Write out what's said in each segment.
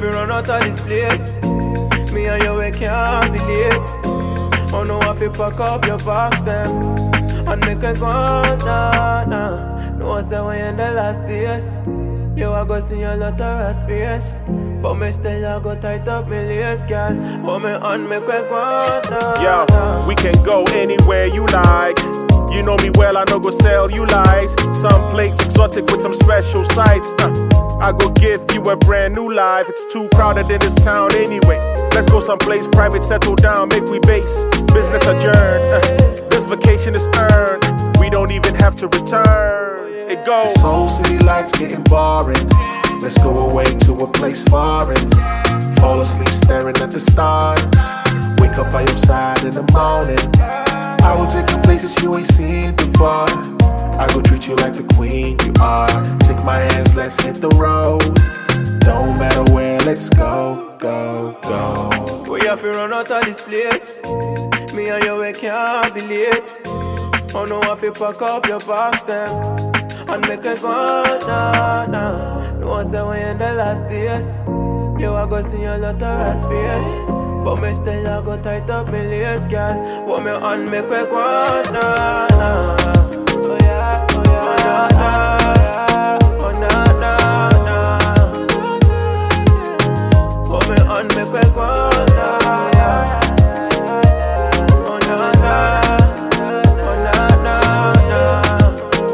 fi run out of this place. Me and you, we can't be late. Oh no, I fi pack up your box them and make it go, nah, nah. No, I say when in the last days, you a go see a lot of rat race. But me still a go tight up me lace, girl. Oh me on me quick one, nah, Yo, nah. we can go anywhere you like. You know me well, I no go sell you lies. Some place exotic with some special sights. I go give you a brand new life. It's too crowded in this town anyway. Let's go someplace private, settle down, make we base. Business adjourned. This vacation is earned. We don't even have to return. It goes. This whole city life's getting boring. Let's go away to a place foreign. Fall asleep staring at the stars. Wake up by your side in the morning. I will take you places you ain't seen before. I go treat you like the queen you are. Take my hands, let's hit the road. Don't matter where, let's go, go, go. We have to run out of this place. Me and you, we can't be late. Oh no, I have to pack up your box them and make it go, nah, nah. No, I say when in the last days, you a go see a lot of rat face. But me still a go tight up me lace, girl. Want me on me quick one, nah, nah. Oh yeah, oh yeah, oh, nah, nah. Oh nah, nah, nah. Want me on me quick one, nah, yeah. Oh nah, nah. Oh nah, nah,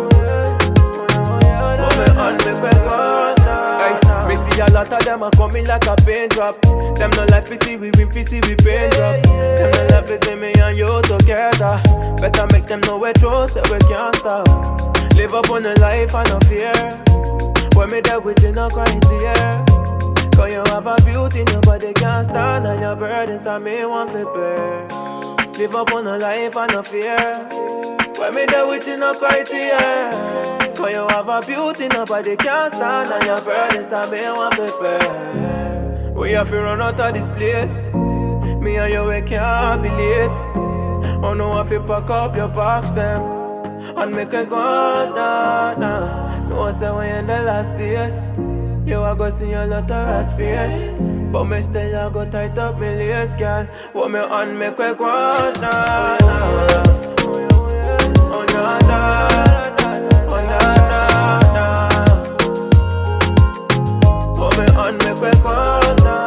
nah. Want me on me quick one, nah, nah. Me see a lot of them a coming like a pain drop. Them no life we see, we win, we see, we pain drop. Them no life we see me and you together. Better make them know we trust that we can't stop. Live up on a life and no fear. When me there with you, no crying tear. Cause you have a beauty nobody can stand, and your burdens I may want to bear. Live up on a life and no fear. When me there with you, no cry tear. Cause you have a beauty nobody can stand, and your burdens I may want to bear. We have to run out of this place. Me and you, we can't be late. Oh no, I have to pack up your box them and make it go, nah, nah. No, I say when in the last days, you a go see a lot of rat face. But me still a go tight up me lace, girl. Want me on me quick one, nah, nah. Oh nah, nah. Oh nah, nah, nah. Want me on me quick one.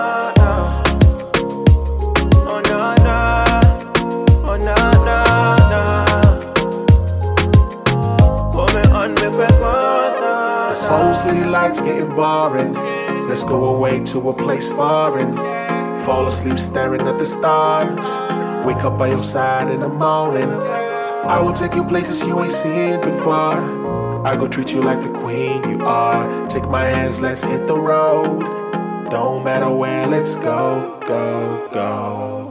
This whole city life's getting boring. Let's go away to a place foreign. Fall asleep staring at the stars. Wake up by your side in the morning. I will take you places you ain't seen before. I go treat you like the queen you are. Take my hands, let's hit the road. Don't matter where, let's go, go, go.